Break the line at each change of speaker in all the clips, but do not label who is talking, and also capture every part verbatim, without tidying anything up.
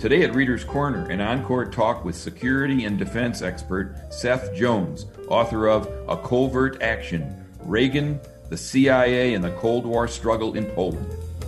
Today at Reader's Corner, an encore talk with security and defense expert Seth Jones, author of A Covert Action, Reagan, the C I A, and the Cold War Struggle in Poland.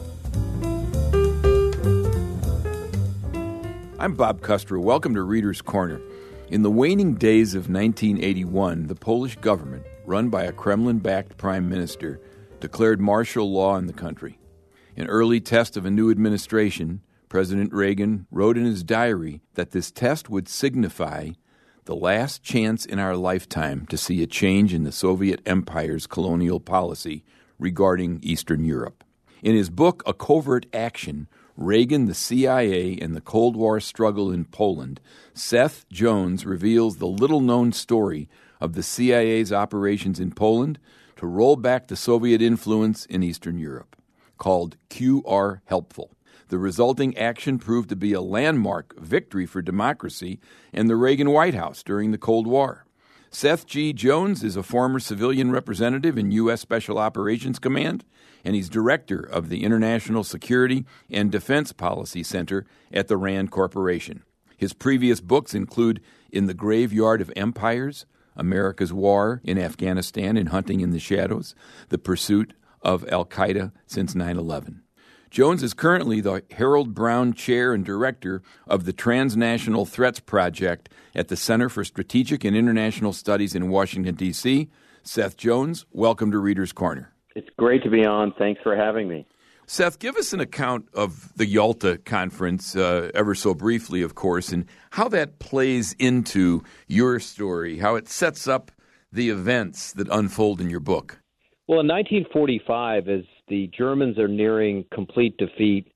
I'm Bob Kuster. Welcome to Reader's Corner. In the waning days of nineteen eighty-one, the Polish government, run by a Kremlin-backed prime minister, declared martial law in the country. An early test of a new administration, President Reagan wrote in his diary that this test would signify the last chance in our lifetime to see a change in the Soviet Empire's colonial policy regarding Eastern Europe. In his book, A Covert Action, Reagan, the C I A, and the Cold War Struggle in Poland, Seth Jones reveals the little-known story of the C I A's operations in Poland to roll back the Soviet influence in Eastern Europe, called Q R Helpful. The resulting action proved to be a landmark victory for democracy and the Reagan White House during the Cold War. Seth G. Jones is a former civilian representative in U S. Special Operations Command, and he's director of the International Security and Defense Policy Center at the RAND Corporation. His previous books include In the Graveyard of Empires, America's War in Afghanistan and Hunting in the Shadows, The Pursuit of Al-Qaeda Since nine eleven. Jones is currently the Harold Brown Chair and Director of the Transnational Threats Project at the Center for Strategic and International Studies in Washington, D C Seth Jones, welcome to Reader's Corner.
It's great to be on. Thanks for having me.
Seth, give us an account of the Yalta Conference, uh, ever so briefly, of course, and how that plays into your story, how it sets up the events that unfold in your book.
Well, in nineteen forty-five, as the Germans are nearing complete defeat,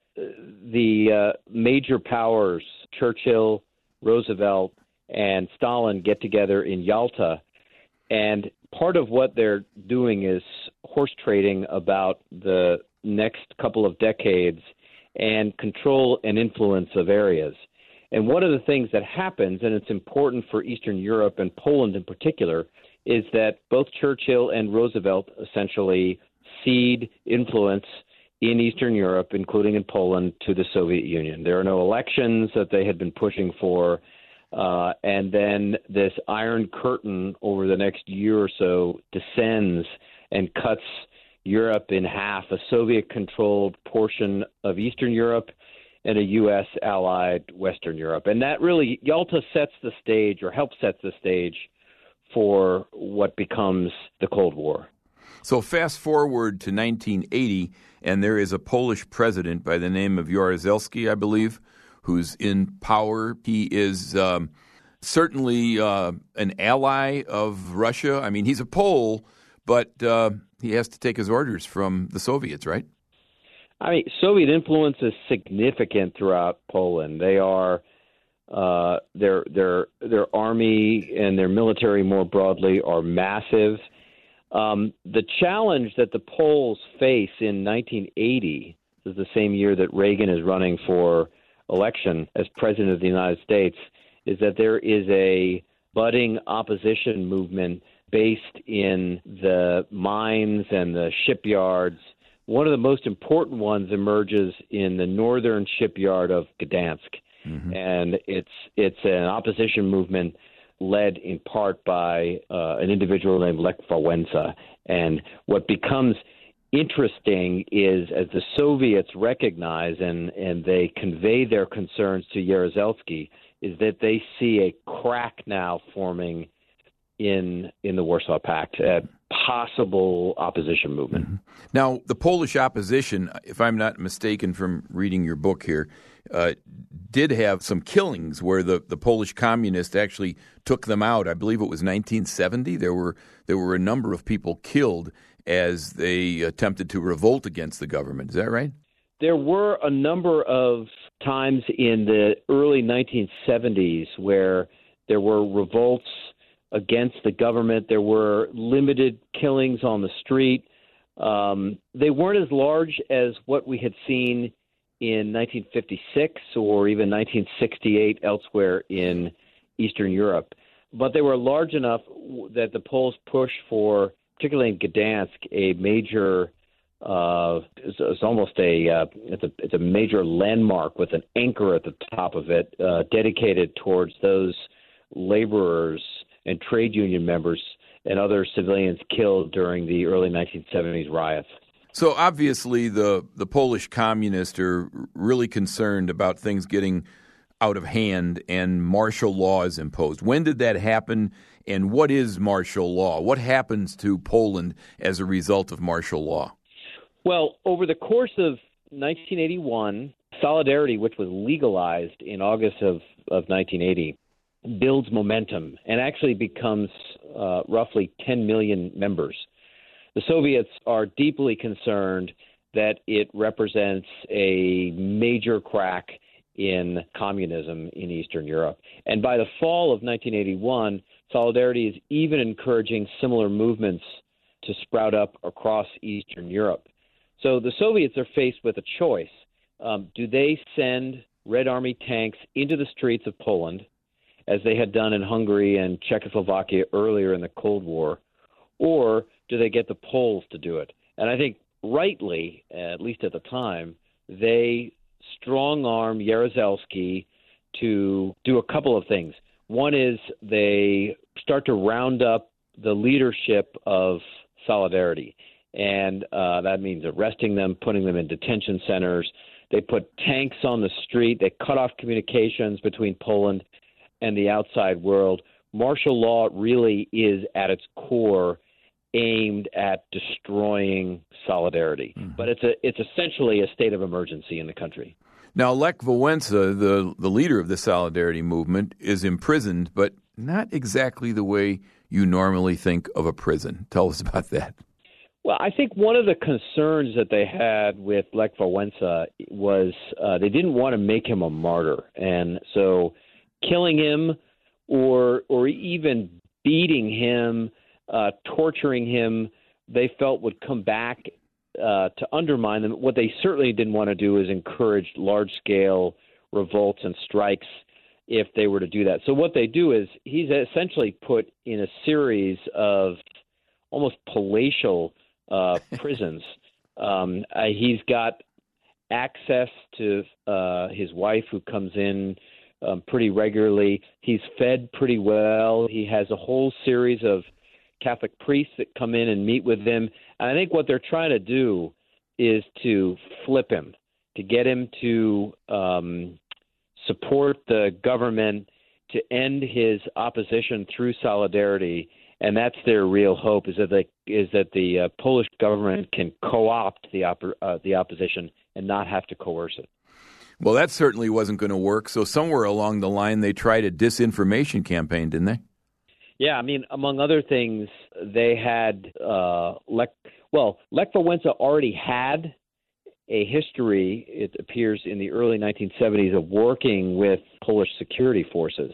the uh, major powers, Churchill, Roosevelt, and Stalin, get together in Yalta. And part of what they're doing is horse trading about the next couple of decades and control and influence of areas. And one of the things that happens, and it's important for Eastern Europe and Poland in particular, is that both Churchill and Roosevelt essentially cede influence in Eastern Europe, including in Poland, to the Soviet Union. There are no elections that they had been pushing for. Uh, and then this Iron Curtain over the next year or so descends and cuts Europe in half, a Soviet-controlled portion of Eastern Europe and a U S-allied Western Europe. And that really, Yalta sets the stage, or helps set the stage, for what becomes the Cold War.
So fast forward to nineteen eighty, and there is a Polish president by the name of Jaruzelski, I believe, who's in power. He is um, certainly uh, an ally of Russia. I mean, he's a Pole, but uh, he has to take his orders from the Soviets, right?
I mean, Soviet influence is significant throughout Poland. They are uh, their their their army and their military more broadly are massive. Um, the challenge that the Poles face in nineteen eighty, this is the same year that Reagan is running for election as president of the United States, is that there is a budding opposition movement based in the mines and the shipyards. One of the most important ones emerges in the northern shipyard of Gdansk, mm-hmm. and it's it's an opposition movement led in part by uh, an individual named Lech Wałęsa. And what becomes interesting is, as the Soviets recognize and, and they convey their concerns to Jaruzelski, is that they see a crack now forming in in the Warsaw Pact, a possible opposition movement.
Mm-hmm. Now, the Polish opposition, if I'm not mistaken from reading your book here, uh, did have some killings where the, the Polish communists actually took them out. I believe it was nineteen seventy. There were there were a number of people killed as they attempted to revolt against the government. Is that right?
There were a number of times in the early nineteen seventies where there were revolts against the government. There were limited killings on the street. Um, they weren't as large as what we had seen in nineteen fifty-six or even nineteen sixty-eight elsewhere in Eastern Europe, but they were large enough that the Poles pushed for, particularly in Gdansk, a major Uh, it's, it's almost a uh, it's a it's a major landmark with an anchor at the top of it, uh, dedicated towards those laborers and trade union members and other civilians killed during the early nineteen seventies riots.
So obviously the, the Polish communists are really concerned about things getting out of hand and martial law is imposed. When did that happen, and what is martial law? What happens to Poland as a result of martial law?
Well, over the course of nineteen eighty-one, Solidarity, which was legalized in August of, of nineteen eighty, builds momentum and actually becomes uh, roughly ten million members. The Soviets are deeply concerned that it represents a major crack in communism in Eastern Europe. And by the fall of nineteen eighty-one, Solidarity is even encouraging similar movements to sprout up across Eastern Europe. So the Soviets are faced with a choice. Um, do they send Red Army tanks into the streets of Poland, as they had done in Hungary and Czechoslovakia earlier in the Cold War, or do they get the Poles to do it? And I think rightly, at least at the time, they strong-arm Jaruzelski to do a couple of things. One is they start to round up the leadership of Solidarity, and uh, that means arresting them, putting them in detention centers. They put tanks on the street. They cut off communications between Poland and the outside world. Martial law really is at its core aimed at destroying Solidarity. Mm-hmm. But it's a it's essentially a state of emergency in the country.
Now, Lech Wałęsa, the, the leader of the Solidarity movement, is imprisoned, but not exactly the way you normally think of a prison. Tell us about that.
Well, I think one of the concerns that they had with Lech Wałęsa was uh, they didn't want to make him a martyr. And so killing him or or even beating him, uh, torturing him, they felt would come back uh, to undermine them. What they certainly didn't want to do is encourage large-scale revolts and strikes if they were to do that. So what they do is he's essentially put in a series of almost palatial uh, prisons. Um, uh, he's got access to uh, his wife, who comes in um, pretty regularly. He's fed pretty well. He has a whole series of Catholic priests that come in and meet with him. And I think what they're trying to do is to flip him, to get him to um, support the government, to end his opposition through Solidarity. And that's their real hope, is that they, is that the uh, Polish government can co-opt the op- uh, the opposition and not have to coerce it.
Well, that certainly wasn't going to work. So somewhere along the line, they tried a disinformation campaign, didn't they?
Yeah, I mean, among other things, they had uh, Lech. Well, Lech Wałęsa already had a history, it appears, in the early nineteen seventies of working with Polish security forces.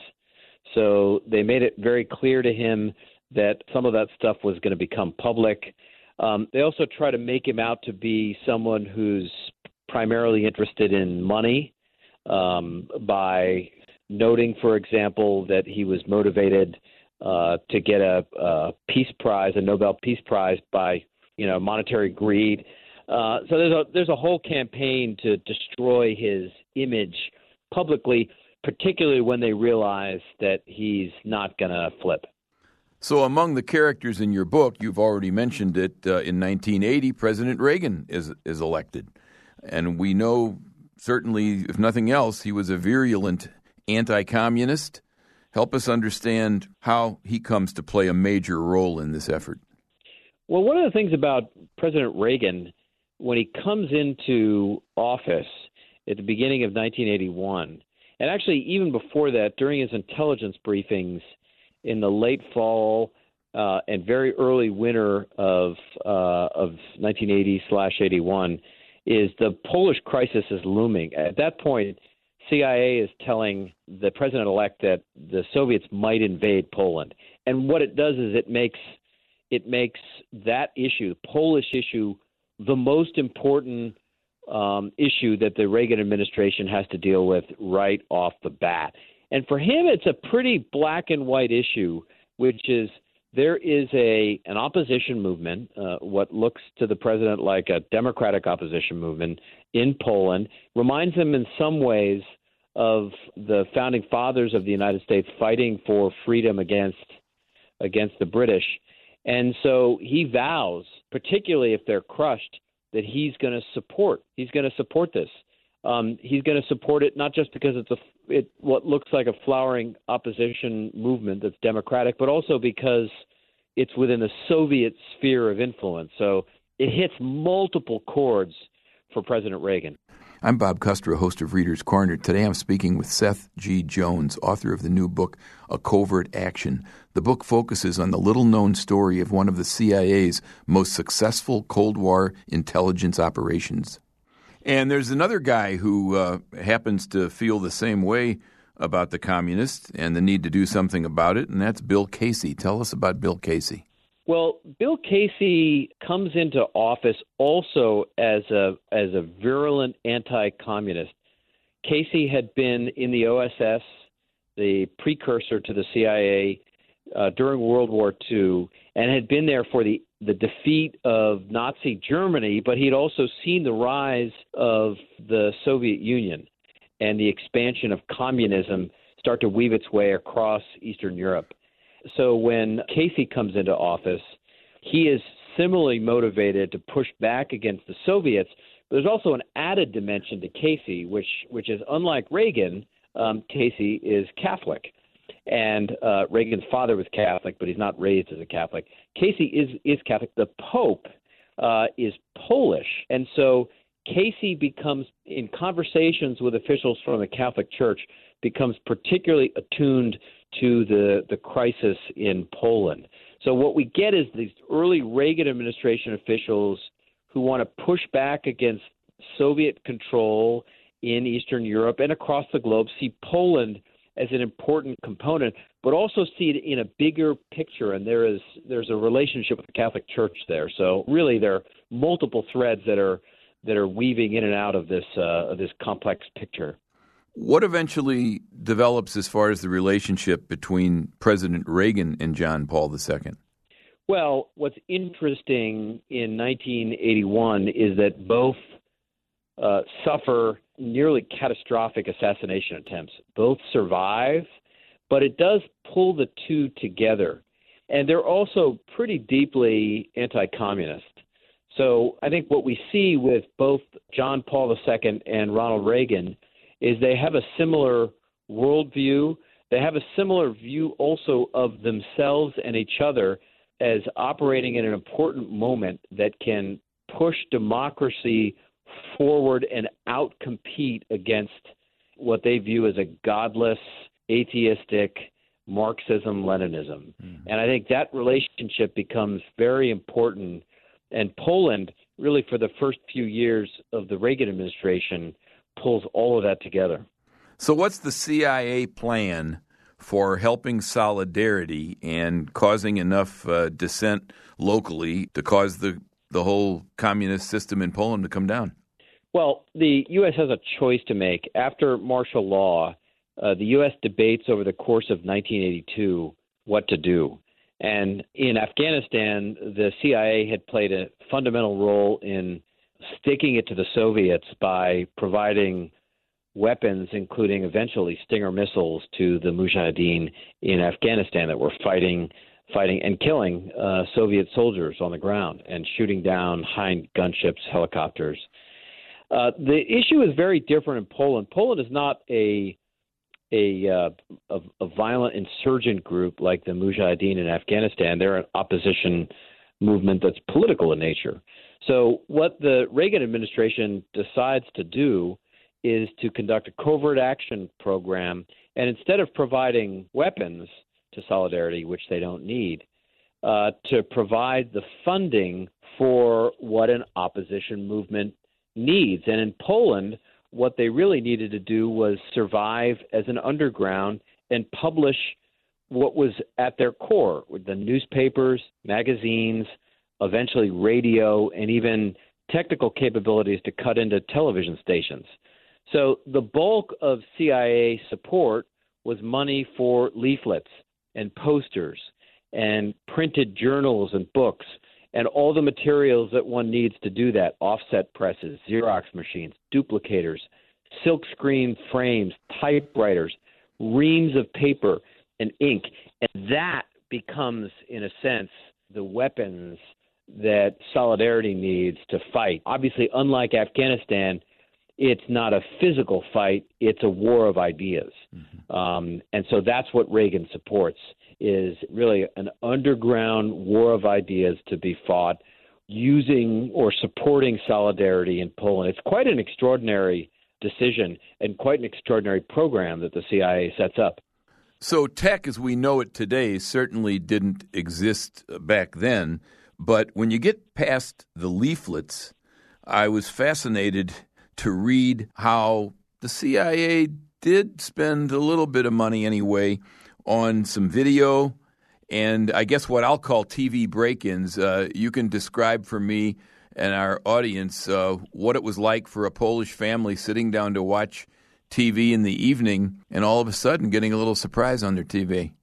So they made it very clear to him that some of that stuff was going to become public. Um, they also try to make him out to be someone who's primarily interested in money, um, by noting, for example, that he was motivated uh, to get a, a peace prize, a Nobel Peace Prize, by you know monetary greed. Uh, so there's a there's a whole campaign to destroy his image publicly, particularly when they realize that he's not going to flip.
So among the characters in your book, you've already mentioned it, uh, in nineteen eighty, President Reagan is is elected. And we know, certainly, if nothing else, he was a virulent anti-communist. Help us understand how he comes to play a major role in this effort.
Well, one of the things about President Reagan, when he comes into office at the beginning of nineteen eighty-one, and actually even before that, during his intelligence briefings in the late fall uh, and very early winter of uh, of nineteen eighty slash eighty-one, is the Polish crisis is looming. At that point, C I A is telling the president-elect that the Soviets might invade Poland. And what it does is it makes it makes that issue, the Polish issue, the most important um, issue that the Reagan administration has to deal with right off the bat. And for him, it's a pretty black and white issue, which is, there is a an opposition movement, uh, what looks to the president like a democratic opposition movement in Poland, reminds him in some ways of the founding fathers of the United States fighting for freedom against against the British. And so he vows, particularly if they're crushed, that he's going to support. He's going to support this. Um, he's going to support it not just because it's a it what looks like a flowering opposition movement that's democratic, but also because it's within the Soviet sphere of influence. So it hits multiple chords for President Reagan.
I'm Bob Custer, host of Reader's Corner. Today I'm speaking with Seth G. Jones, author of the new book, A Covert Action. The book focuses on the little-known story of one of the C I A's most successful Cold War intelligence operations. And there's another guy who uh, happens to feel the same way about the communists and the need to do something about it, and that's Bill Casey. Tell us about Bill Casey.
Well, Bill Casey comes into office also as a as a virulent anti-communist. Casey had been in the O S S, the precursor to the C I A, uh, during World War Two, and had been there for the, the defeat of Nazi Germany, but he'd also seen the rise of the Soviet Union and the expansion of communism start to weave its way across Eastern Europe. So when Casey comes into office, he is similarly motivated to push back against the Soviets. But there's also an added dimension to Casey, which which is unlike Reagan. Um, Casey is Catholic, and uh, Reagan's father was Catholic, but he's not raised as a Catholic. Casey is is Catholic. The Pope uh, is Polish, and so Casey becomes, in conversations with officials from the Catholic Church, becomes particularly attuned to the, the crisis in Poland. So what we get is these early Reagan administration officials who want to push back against Soviet control in Eastern Europe and across the globe, see Poland as an important component, but also see it in a bigger picture. And there is there's a relationship with the Catholic Church there. So really there are multiple threads that are that are weaving in and out of this uh, of this complex picture.
What eventually develops as far as the relationship between President Reagan and John Paul the Second?
Well, what's interesting in nineteen eighty-one is that both uh, suffer nearly catastrophic assassination attempts. Both survive, but it does pull the two together. And they're also pretty deeply anti-communist. So I think what we see with both John Paul the Second and Ronald Reagan is they have a similar worldview. They have a similar view also of themselves and each other as operating in an important moment that can push democracy forward and outcompete against what they view as a godless, atheistic Marxism-Leninism. Mm-hmm. And I think that relationship becomes very important. And Poland, really for the first few years of the Reagan administration, pulls all of that together.
So what's the C I A plan for helping solidarity and causing enough uh, dissent locally to cause the, the whole communist system in Poland to come down?
Well, the U S has a choice to make. After martial law, uh, the U S debates over the course of nineteen eighty-two what to do. And in Afghanistan, the C I A had played a fundamental role in sticking it to the Soviets by providing weapons, including eventually Stinger missiles, to the Mujahideen in Afghanistan that were fighting fighting and killing uh, Soviet soldiers on the ground and shooting down Hind gunships, helicopters. Uh, the issue is very different in Poland. Poland is not a a, uh, a a violent insurgent group like the Mujahideen in Afghanistan. They're an opposition movement that's political in nature. So what the Reagan administration decides to do is to conduct a covert action program, and instead of providing weapons to Solidarity, which they don't need, uh, to provide the funding for what an opposition movement needs. And in Poland, what they really needed to do was survive as an underground and publish what was at their core, with the newspapers, magazines, eventually radio, and even technical capabilities to cut into television stations. So the bulk of C I A support was money for leaflets and posters and printed journals and books and all the materials that one needs to do that, offset presses, Xerox machines, duplicators, silkscreen frames, typewriters, reams of paper and ink. And that becomes, in a sense, the weapons that Solidarity needs to fight. Obviously, unlike Afghanistan, it's not a physical fight, it's a war of ideas. Mm-hmm. Um, and so that's what Reagan supports, is really an underground war of ideas to be fought using or supporting Solidarity in Poland. It's quite an extraordinary decision and quite an extraordinary program that the C I A sets up.
So tech as we know it today certainly didn't exist back then, but when you get past the leaflets, I was fascinated to read how the C I A did spend a little bit of money anyway on some video and I guess what I'll call T V break-ins. Uh, you can describe for me and our audience uh, what it was like for a Polish family sitting down to watch T V in the evening and all of a sudden getting a little surprise on their T V.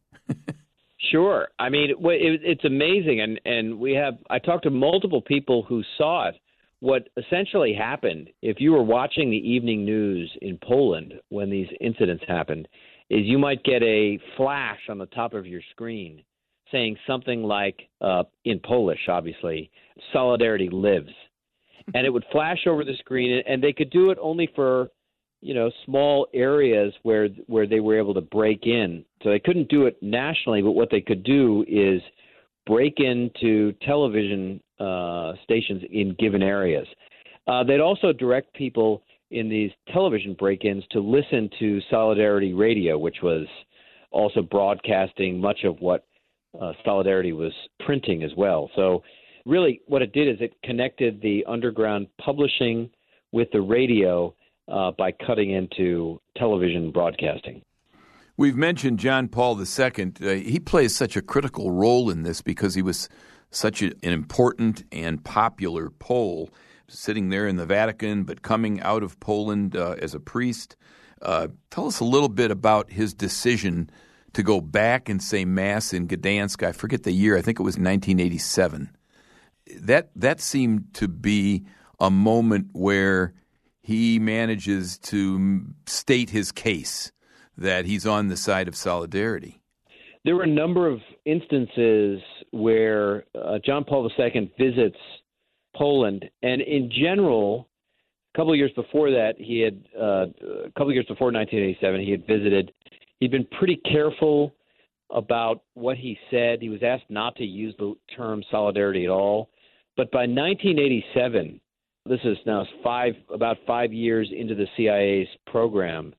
Sure. I mean, it, it, it's amazing. And, and we have, I talked to multiple people who saw it. What essentially happened, if you were watching the evening news in Poland when these incidents happened, is you might get a flash on the top of your screen saying something like, uh, in Polish, obviously, Solidarity lives. And it would flash over the screen, and they could do it only for, you know, small areas where where they were able to break in. So they couldn't do it nationally, but what they could do is break into television uh, stations in given areas. Uh, they'd also direct people in these television break-ins to listen to Solidarity Radio, which was also broadcasting much of what uh, Solidarity was printing as well. So really what it did is it connected the underground publishing with the radio uh, by cutting into television broadcasting.
We've mentioned John Paul the Second. Uh, he plays such a critical role in this because he was such a, an important and popular Pole, sitting there in the Vatican, but coming out of Poland uh, as a priest. Uh, tell us a little bit about his decision to go back and say Mass in Gdansk. I forget the year. I think it was nineteen eighty-seven. That that seemed to be a moment where he manages to state his case that he's on the side of Solidarity.
There were a number of instances where uh, John Paul the Second visits Poland, and in general, a couple of years before that, he had uh, a couple of years before nineteen eighty-seven, he had visited. He'd been pretty careful about what he said. He was asked not to use the term solidarity at all. But by nineteen eighty-seven, this is now five about five years into the C I A's program,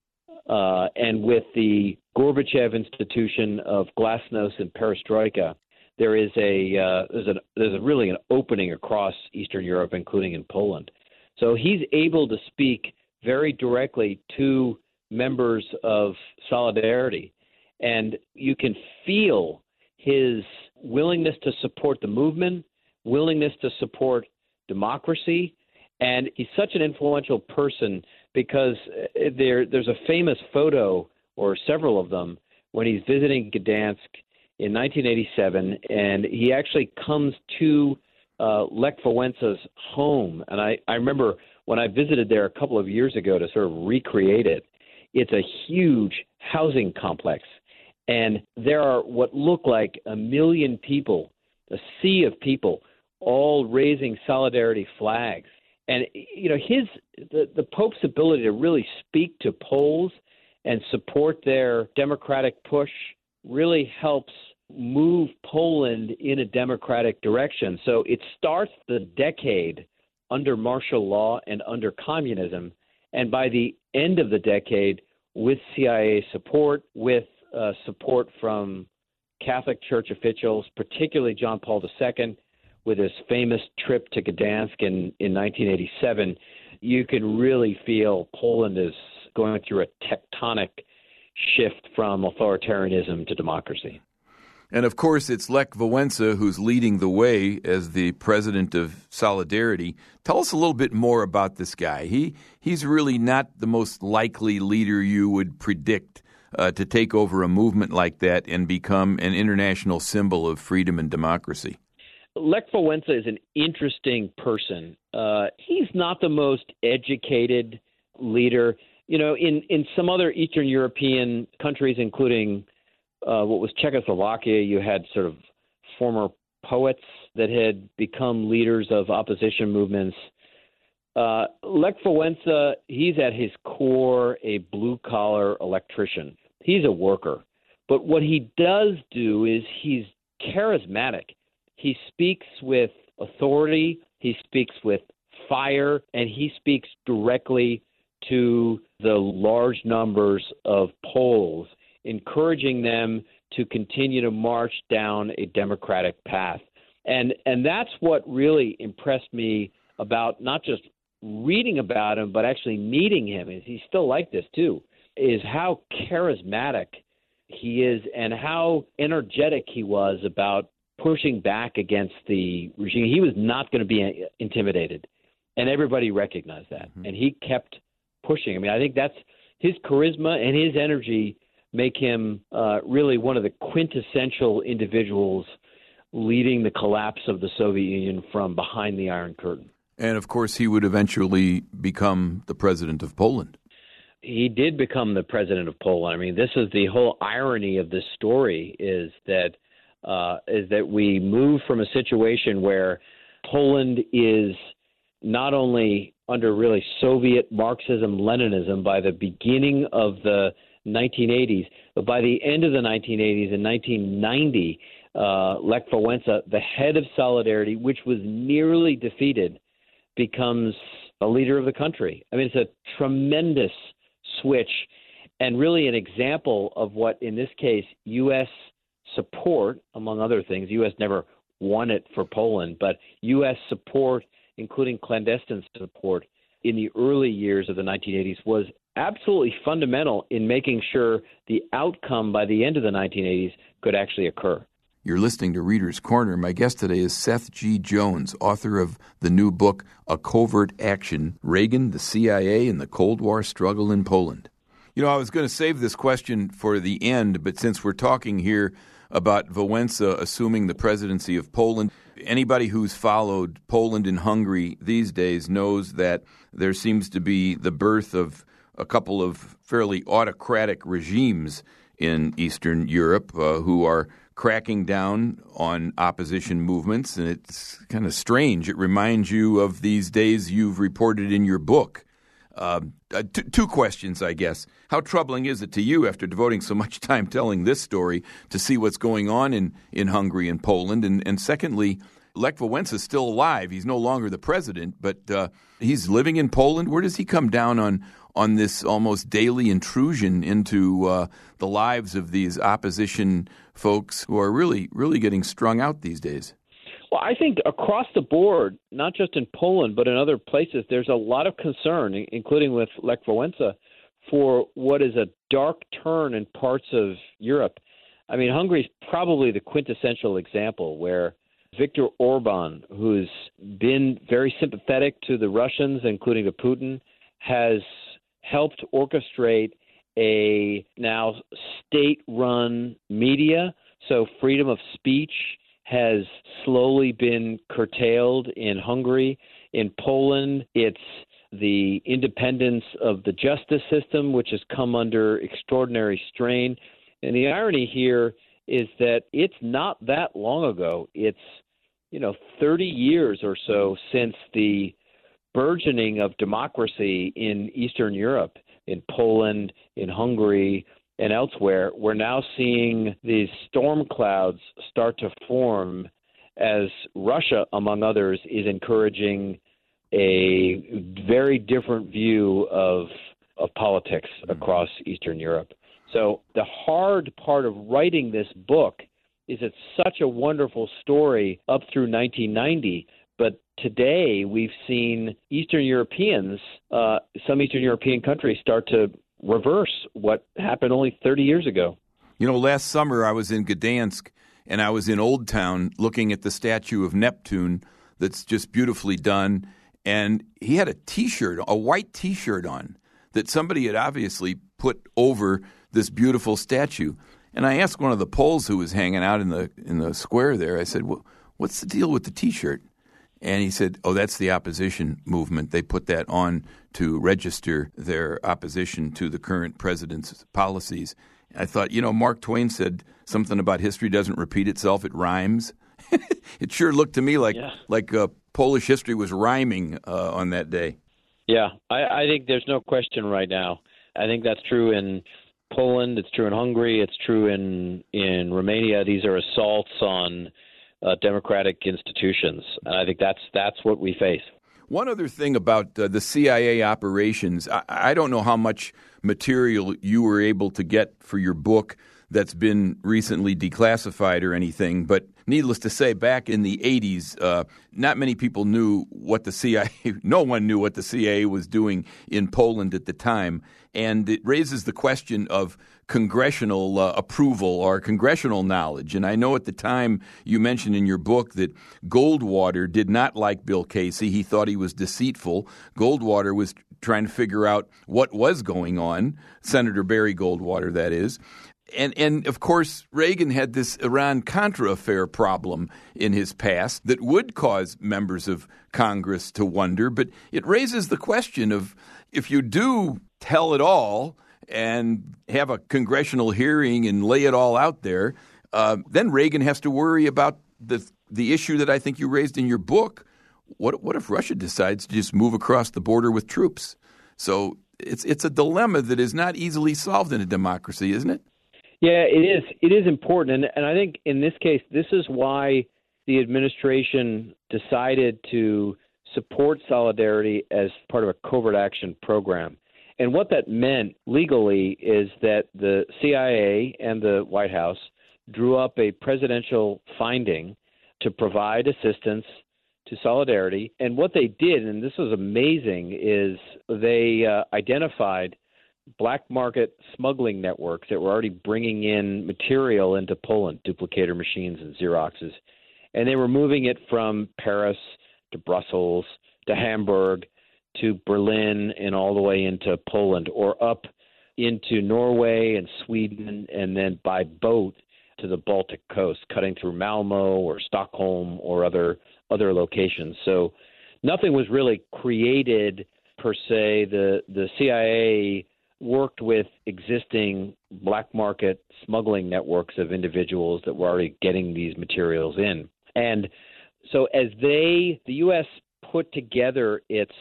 uh, and with the Gorbachev institution of glasnost and perestroika, there is a uh, there's a there's a really an opening across Eastern Europe, including in Poland. So he's able to speak very directly to members of Solidarity, and you can feel his willingness to support the movement, willingness to support democracy, and he's such an influential person because there there's a famous photo, or several of them, when he's visiting Gdansk in nineteen eighty-seven, and he actually comes to uh, Lech Wałęsa's home. And I, I remember when I visited there a couple of years ago to sort of recreate it. It's a huge housing complex, and there are what look like a million people, a sea of people, all raising Solidarity flags. And, you know, his the, the Pope's ability to really speak to Poles and support their democratic push really helps move Poland in a democratic direction. So it starts the decade under martial law and under communism, and by the end of the decade, with C I A support, with uh, support from Catholic Church officials, particularly John Paul the Second, with his famous trip to Gdansk in, in nineteen eighty-seven, you can really feel Poland is going through a tectonic shift from authoritarianism to democracy.
And, of course, it's Lech Wałęsa who's leading the way as the president of Solidarity. Tell us a little bit more about this guy. He He's really not the most likely leader you would predict uh, to take over a movement like that and become an international symbol of freedom and democracy?
Lech Wałęsa is an interesting person. Uh, he's not the most educated leader. You know, in, in some other Eastern European countries, including uh, what was Czechoslovakia, you had sort of former poets that had become leaders of opposition movements. Uh, Lech Wałęsa, he's at his core a blue-collar electrician. He's a worker. But what he does do is he's charismatic. He speaks with authority, he speaks with fire, and he speaks directly to the large numbers of Poles, encouraging them to continue to march down a democratic path. And and that's what really impressed me about not just reading about him, but actually meeting him, is he's still like this too, is how charismatic he is and how energetic he was about pushing back against the regime. He was not going to be intimidated, and everybody recognized that. Mm-hmm. And he kept pushing. I mean, I think that's his charisma and his energy make him uh, really one of the quintessential individuals leading the collapse of the Soviet Union from behind the Iron Curtain.
And, of course, he would eventually become the president of Poland.
He did become the president of Poland. I mean, this is the whole irony of this story, is that uh, is that we move from a situation where Poland is not only under really Soviet Marxism-Leninism by the beginning of the nineteen eighties, but by the end of the nineteen eighties, in nineteen ninety, uh, Lech Wałęsa, the head of Solidarity, which was nearly defeated, becomes a leader of the country. I mean, it's a tremendous switch and really an example of what, in this case, U S support, among other things. U S never won it for Poland, but U S support, including clandestine support, in the early years of the nineteen eighties was absolutely fundamental in making sure the outcome by the end of the nineteen eighties could actually occur.
You're listening to Reader's Corner. My guest today is Seth G. Jones, author of the new book, A Covert Action, Reagan, the C I A, and the Cold War Struggle in Poland. You know, I was going to save this question for the end, but since we're talking here about Wałęsa assuming the presidency of Poland, anybody who's followed Poland and Hungary these days knows that there seems to be the birth of a couple of fairly autocratic regimes in Eastern Europe uh, who are cracking down on opposition movements, and it's kind of strange. It reminds you of these days you've reported in your book. Uh, uh, t- two questions, I guess. How troubling is it to you, after devoting so much time telling this story, to see what's going on in, in Hungary and Poland? And, and secondly, Lech Wałęsa is still alive. He's no longer the president, but uh, he's living in Poland. Where does he come down on on this almost daily intrusion into uh, the lives of these opposition folks who are really, really getting strung out these days?
Well, I think across the board, not just in Poland, but in other places, there's a lot of concern, including with Lech Wałęsa, for what is a dark turn in parts of Europe. I mean, Hungary is probably the quintessential example where Viktor Orban, who's been very sympathetic to the Russians, including to Putin, has helped orchestrate a now state-run media. So freedom of speech has slowly been curtailed in Hungary. In Poland, it's the independence of the justice system, which has come under extraordinary strain. And the irony here is that it's not that long ago. It's, you know, thirty years or so since the burgeoning of democracy in Eastern Europe, in Poland, in Hungary, and elsewhere. We're now seeing these storm clouds start to form as Russia, among others, is encouraging a very different view of of politics across Eastern Europe. So the hard part of writing this book is it's such a wonderful story up through nineteen ninety, but today we've seen Eastern Europeans, uh, some Eastern European countries start to reverse what happened only thirty years ago.
You know, last summer I was in Gdansk and I was in Old Town looking at the statue of Neptune that's just beautifully done. And he had a T-shirt, a white T-shirt on that somebody had obviously put over this beautiful statue. And I asked one of the Poles who was hanging out in the in the square there, I said, well, what's the deal with the T-shirt? And he said, oh, that's the opposition movement. They put that on to register their opposition to the current president's policies. I thought, you know, Mark Twain said something about history doesn't repeat itself, it rhymes. It sure looked to me like yeah. like uh, Polish history was rhyming uh, on that day.
Yeah, I, I think there's no question right now. I think that's true in Poland. It's true in Hungary. It's true in in Romania. These are assaults on uh, democratic institutions, and I think that's that's what we face.
One other thing about uh, the C I A operations, I, I don't know how much material you were able to get for your book that's been recently declassified or anything, but needless to say, back in the eighties, uh, not many people knew what the C I A, no one knew what the C I A was doing in Poland at the time, and it raises the question of congressional uh, approval or congressional knowledge. And I know at the time you mentioned in your book that Goldwater did not like Bill Casey. He thought he was deceitful. Goldwater was trying to figure out what was going on, Senator Barry Goldwater, that is. And, and of course, Reagan had this Iran-Contra affair problem in his past that would cause members of Congress to wonder. But it raises the question of if you do tell it all and have a congressional hearing and lay it all out there, uh, then Reagan has to worry about the the issue that I think you raised in your book. What what if Russia decides to just move across the border with troops? So it's it's a dilemma that is not easily solved in a democracy, isn't it?
Yeah, it is. It is important. And, and I think in this case, this is why the administration decided to support Solidarity as part of a covert action program. And what that meant legally is that the C I A and the White House drew up a presidential finding to provide assistance to Solidarity. And what they did, and this was amazing, is they uh, identified black market smuggling networks that were already bringing in material into Poland, duplicator machines and Xeroxes. And they were moving it from Paris to Brussels to Hamburg to Berlin and all the way into Poland, or up into Norway and Sweden, and then by boat to the Baltic coast, cutting through Malmo or Stockholm or other other locations. So nothing was really created per se. The the C I A worked with existing black market smuggling networks of individuals that were already getting these materials in. And so as they, the U S put together its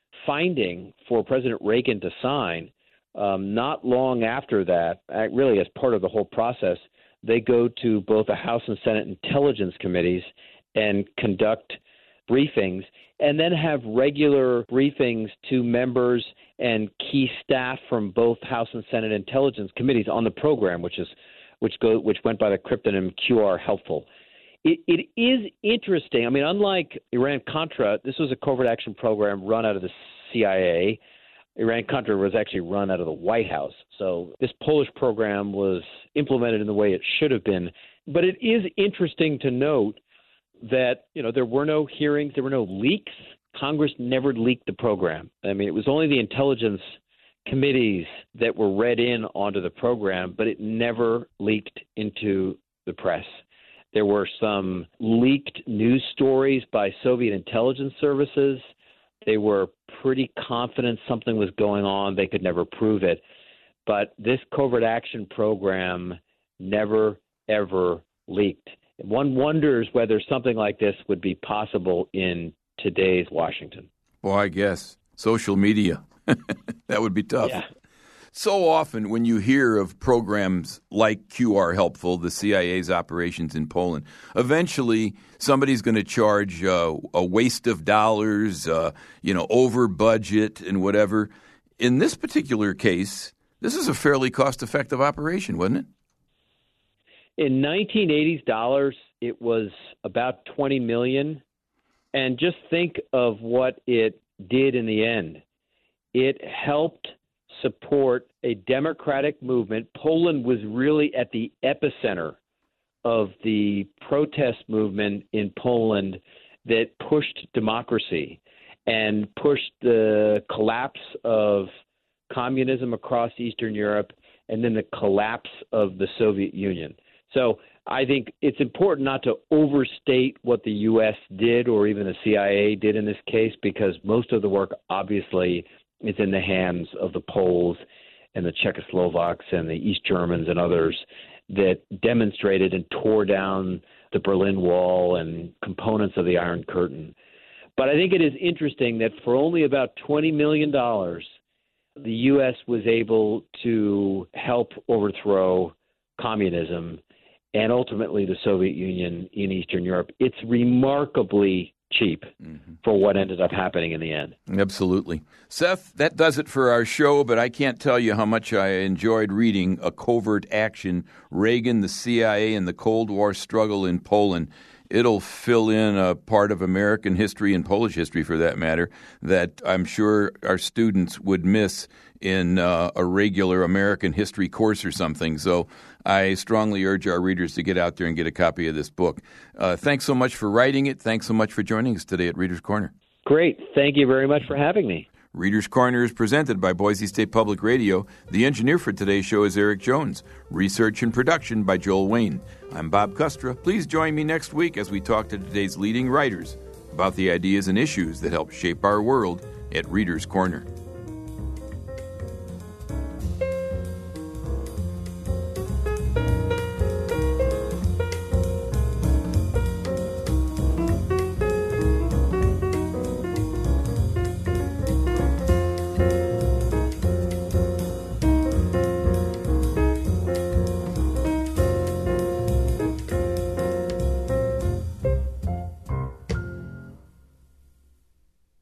finding for President Reagan to sign, um, not long after that, really as part of the whole process, they go to both the House and Senate Intelligence Committees and conduct briefings, and then have regular briefings to members and key staff from both House and Senate Intelligence Committees on the program, which is which go which went by the cryptonym Q R Helpful. It, it is interesting. I mean, unlike Iran-Contra, this was a covert action program run out of the C I A. Iran-Contra was actually run out of the White House. So this Polish program was implemented in the way it should have been. But it is interesting to note that, you know, there were no hearings, there were no leaks. Congress never leaked the program. I mean, it was only the intelligence committees that were read in onto the program, but it never leaked into the press. There were some leaked news stories by Soviet intelligence services. They were pretty confident something was going on. They could never prove it. But this covert action program never, ever leaked. One wonders whether something like this would be possible in today's Washington.
Well, I guess. Social media. That would be tough.
Yeah.
So often when you hear of programs like Q R Helpful, the C I A's operations in Poland, eventually somebody's going to charge uh, a waste of dollars, uh, you know, over budget and whatever. In this particular case, this is a fairly cost-effective operation, wasn't it?
In nineteen eighties dollars, it was about twenty million dollars. And just think of what it did in the end. It helped support a democratic movement. Poland was really at the epicenter of the protest movement in Poland that pushed democracy and pushed the collapse of communism across Eastern Europe, and then the collapse of the Soviet Union. So I think it's important not to overstate what the U S did or even the C I A did in this case, because most of the work obviously is in the hands of the Poles and the Czechoslovaks and the East Germans and others that demonstrated and tore down the Berlin Wall and components of the Iron Curtain. But I think it is interesting that for only about twenty million dollars, the U S was able to help overthrow communism and ultimately the Soviet Union in Eastern Europe. It's remarkably cheap mm-hmm. for what ended up happening in the end.
Absolutely. Seth, that does it for our show, but I can't tell you how much I enjoyed reading A Covert Action, Reagan, the C I A, and the Cold War Struggle in Poland. It'll fill in a part of American history and Polish history, for that matter, that I'm sure our students would miss in uh, a regular American history course or something. So I strongly urge our readers to get out there and get a copy of this book. Uh, thanks so much for writing it. Thanks so much for joining us today at Reader's Corner.
Great. Thank you very much for having me.
Reader's Corner is presented by Boise State Public Radio. The engineer for today's show is Eric Jones. Research and production by Joel Wayne. I'm Bob Custra. Please join me next week as we talk to today's leading writers about the ideas and issues that help shape our world at Reader's Corner.